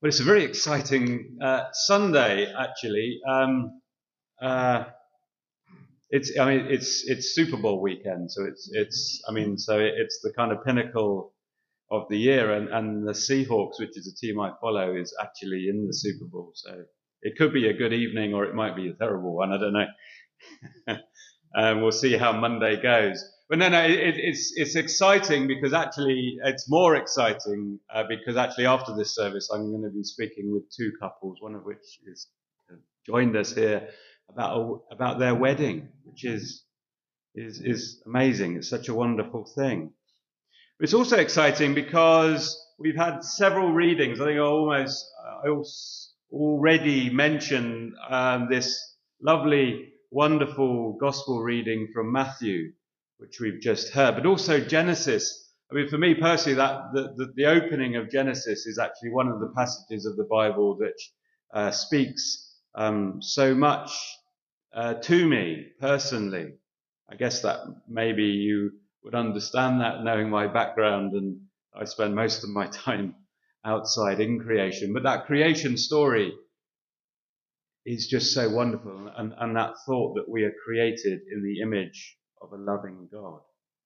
Well, it's a very exciting Sunday, actually. It's Super Bowl weekend, so it's the kind of pinnacle of the year, and the Seahawks, which is a team I follow, is actually in the Super Bowl. So it could be a good evening, or it might be a terrible one. I don't know. We'll see how Monday goes. But it's exciting because actually it's more exciting because actually after this service I'm going to be speaking with two couples, one of which is joined us here about their wedding, which is amazing. It's such a wonderful thing. But it's also exciting because we've had several readings. I think I already mentioned this lovely, wonderful gospel reading from Matthew, which we've just heard, but also Genesis. I mean, for me personally, the opening of Genesis is actually one of the passages of the Bible that speaks so much to me personally. I guess that maybe you would understand that knowing my background, and I spend most of my time outside in creation. But that creation story is just so wonderful, and that thought that we are created in the image of a loving God.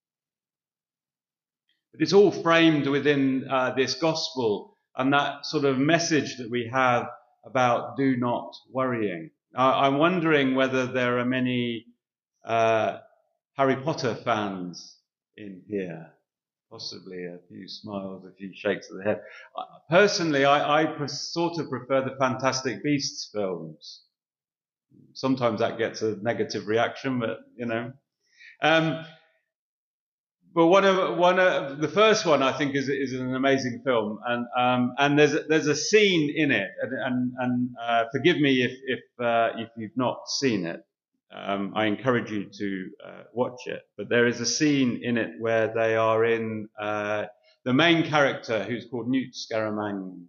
But it's all framed within this gospel and that sort of message that we have about do not worrying. I'm wondering whether there are many Harry Potter fans in here. Possibly a few smiles, a few shakes of the head. Personally, I sort of prefer the Fantastic Beasts films. Sometimes that gets a negative reaction, but you know. But one of the first one I think is an amazing film, and there's a scene in it, and forgive me if you've not seen it. I encourage you to watch it. But there is a scene in it where they are in the main character, who's called Newt Scamander,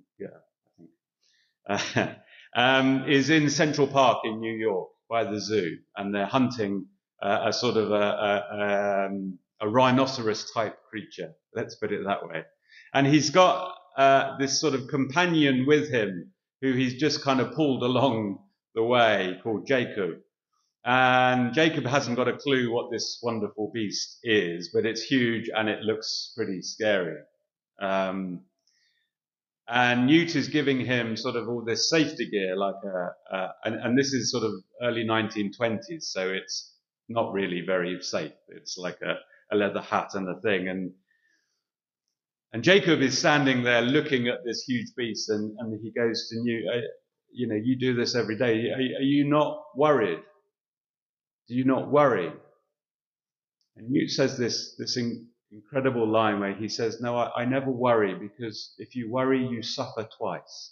I think, is in Central Park in New York by the zoo, and they're hunting a sort of a rhinoceros type creature. Let's put it that way. And he's got this sort of companion with him who he's just kind of pulled along the way, called Jacob. And Jacob hasn't got a clue what this wonderful beast is, but it's huge and it looks pretty scary. And Newt is giving him sort of all this safety gear, like and this is sort of early 1920s, so it's not really very safe. It's like a leather hat and a thing. And Jacob is standing there looking at this huge beast, and he goes to Newt, you do this every day. Are you not worried? Do you not worry? And Newt says this incredible line where he says, no, I never worry, because if you worry, you suffer twice.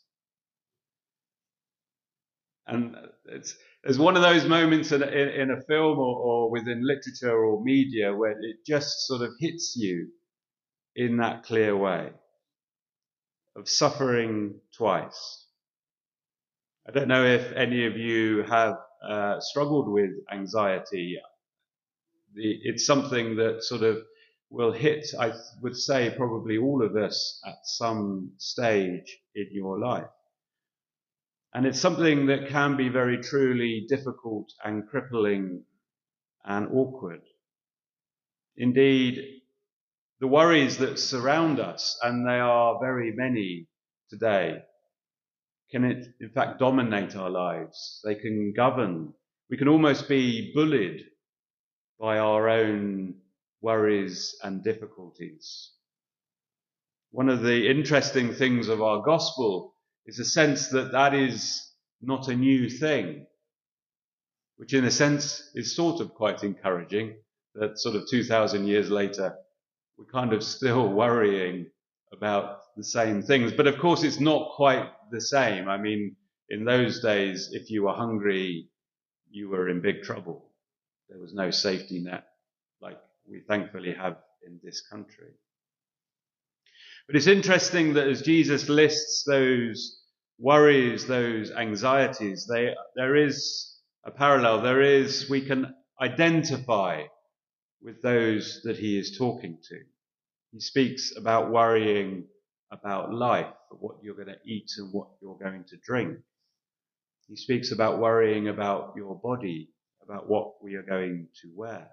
And it's one of those moments in a film or within literature or media where it just sort of hits you in that clear way of suffering twice. I don't know if any of you have struggled with anxiety. It's something that sort of will hit, I would say, probably all of us at some stage in your life. And it's something that can be very truly difficult and crippling and awkward. Indeed, the worries that surround us, and they are very many today, can in fact dominate our lives. They can govern. We can almost be bullied by our own worries and difficulties. One of the interesting things of our gospel is a sense that is not a new thing, which in a sense is sort of quite encouraging, that sort of 2,000 years later, we're kind of still worrying about the same things. But of course, it's not quite the same. I mean, in those days, if you were hungry, you were in big trouble. There was no safety net like we thankfully have in this country. But it's interesting that as Jesus lists those worries, those anxieties, there is a parallel. We can identify with those that he is talking to. He speaks about worrying about life. for what you're going to eat and what you're going to drink. He speaks about worrying about your body, about what we are going to wear.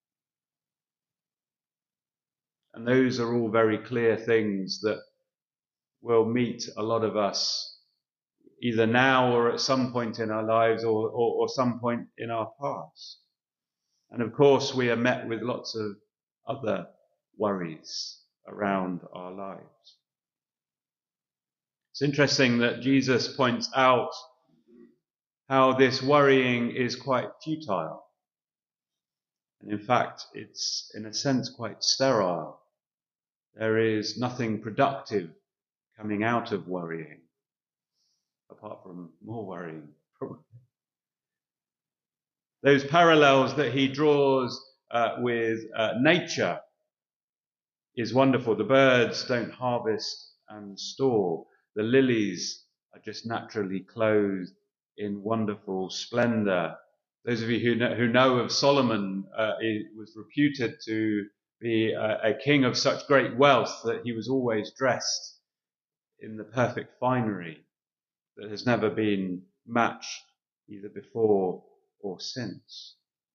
And those are all very clear things that will meet a lot of us either now or at some point in our lives or some point in our past. And of course, we are met with lots of other worries around our lives. It's interesting that Jesus points out how this worrying is quite futile. And in fact, it's in a sense quite sterile. There is nothing productive coming out of worrying, apart from more worrying, probably. Those parallels that he draws with nature is wonderful. The birds don't harvest and store. The lilies are just naturally clothed in wonderful splendor. Those of you who know of Solomon, he was reputed to be a king of such great wealth that he was always dressed in the perfect finery that has never been matched either before or since.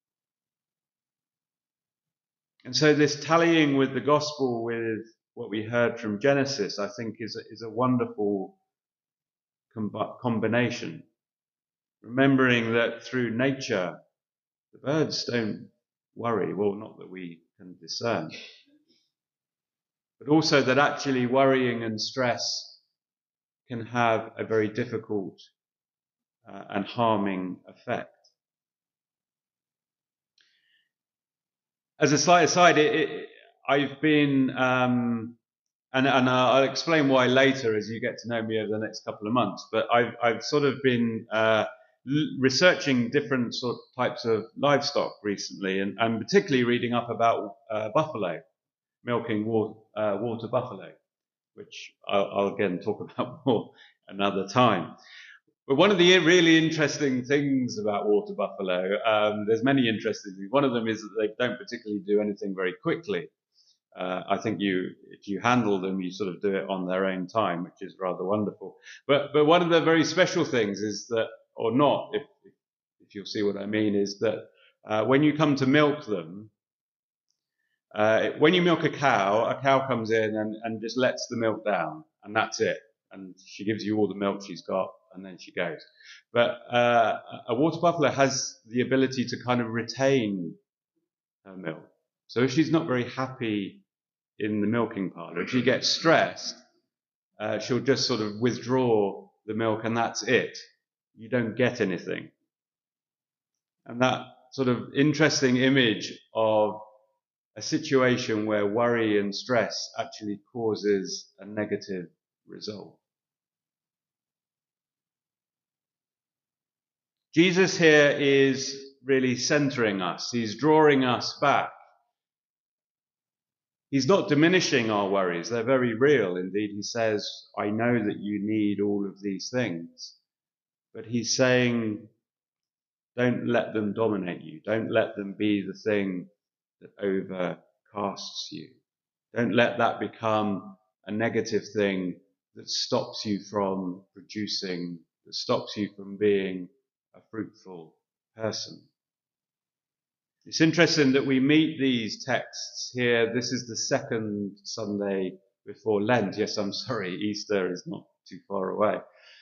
And so this tallying with the gospel with what we heard from Genesis, I think is a wonderful combination. Remembering that through nature, the birds don't worry, well, not that we can discern, but also that actually worrying and stress can have a very difficult and harming effect. As a slight aside, I've been, and I'll explain why later as you get to know me over the next couple of months, but I've sort of been researching different sort of types of livestock recently, and particularly reading up about buffalo, milking water buffalo, which I'll again talk about more another time. But one of the really interesting things about water buffalo, there's many interesting things. One of them is that they don't particularly do anything very quickly. I think if you handle them, you sort of do it on their own time, which is rather wonderful. But one of the very special things is that, or not, if you'll see what I mean, is that when you come to milk them, when you milk a cow comes in and just lets the milk down, and that's it. And she gives you all the milk she's got, and then she goes. But a water buffalo has the ability to kind of retain her milk. So if she's not very happy in the milking parlour, if she gets stressed, she'll just sort of withdraw the milk, and that's it. You don't get anything. And that sort of interesting image of a situation where worry and stress actually causes a negative result. Jesus here is really centering us. He's drawing us back. He's not diminishing our worries. They're very real. Indeed, he says, I know that you need all of these things. But he's saying, don't let them dominate you. Don't let them be the thing that overcasts you. Don't let that become a negative thing that stops you from producing, that stops you from being a fruitful person. It's interesting that we meet these texts here. This is the second Sunday before Lent. Yes, I'm sorry, Easter is not too far away.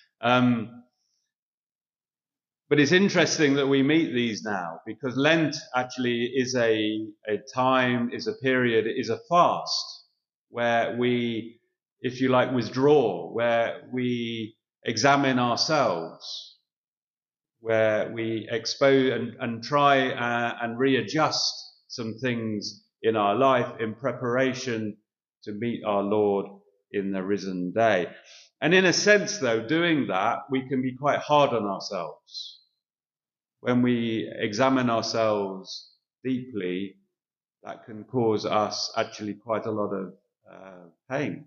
But it's interesting that we meet these now, because Lent actually is a time, is a period, is a fast where we, if you like, withdraw, where we examine ourselves, where we expose and try and readjust some things in our life in preparation to meet our Lord in the risen day. And in a sense, though, doing that, we can be quite hard on ourselves. When we examine ourselves deeply, that can cause us actually quite a lot of pain.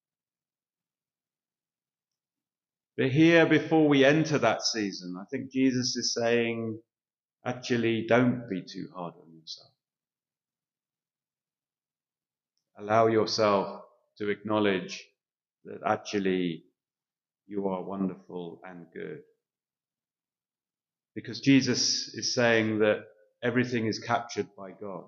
But here, before we enter that season, I think Jesus is saying, actually, don't be too hard on yourself. Allow yourself to acknowledge that actually you are wonderful and good. Because Jesus is saying that everything is captured by God.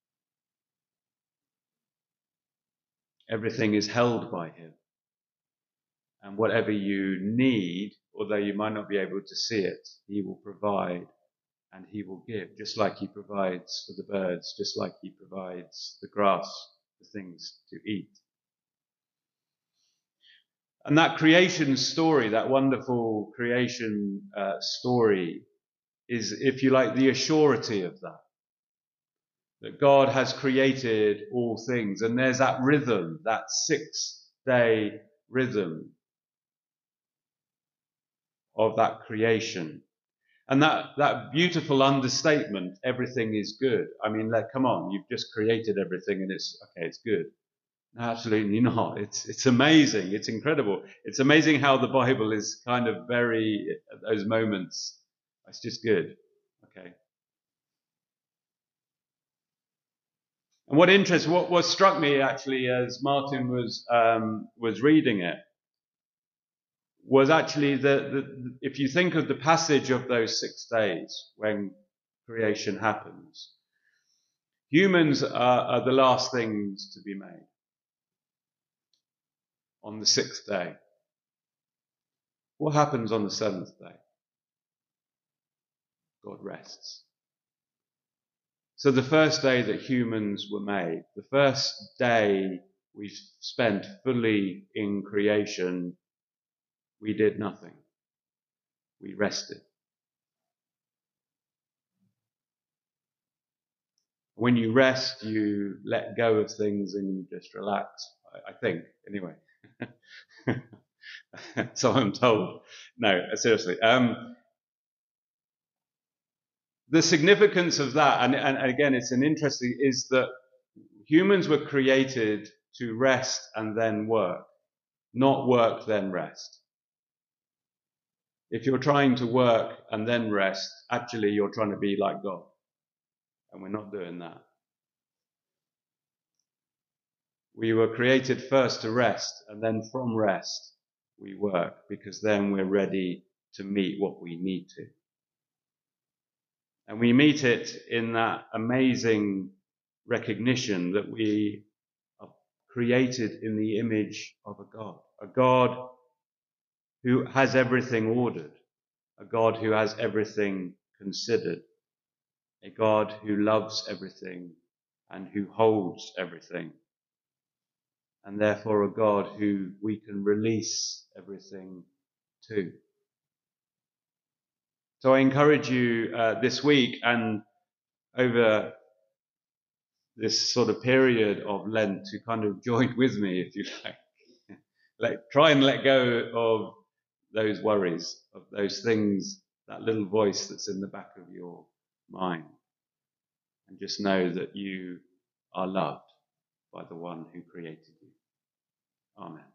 Everything is held by him. And whatever you need, although you might not be able to see it, he will provide and he will give, just like he provides for the birds, just like he provides the grass, the things to eat. And that creation story, that wonderful creation story, is, if you like, the assurity of that God has created all things. And there's that rhythm, that 6-day rhythm of that creation. And that beautiful understatement, everything is good. I mean, come on, you've just created everything and it's good. No, absolutely not. It's amazing. It's incredible. It's amazing how the Bible is kind of very, at those moments, it's just good. Okay. And what struck me actually as Martin was reading it, was actually if you think of the passage of those 6 days when creation happens, humans are the last things to be made on the 6th day. What happens on the 7th day? God rests. So the first day that humans were made, the first day we spent fully in creation, we did nothing. We rested. When you rest, you let go of things and you just relax, I think, anyway. So I'm told. No, seriously. The significance of that, and again, it's is that humans were created to rest and then work, not work then rest. If you're trying to work and then rest, actually you're trying to be like God. And we're not doing that. We were created first to rest, and then from rest we work, because then we're ready to meet what we need to. And we meet it in that amazing recognition that we are created in the image of a God who has everything ordered, a God who has everything considered, a God who loves everything and who holds everything, and therefore a God who we can release everything to. So I encourage you this week and over this sort of period of Lent to kind of join with me, if you like. Try and let go of those worries, of those things, that little voice that's in the back of your mind. And just know that you are loved by the one who created you. Amen.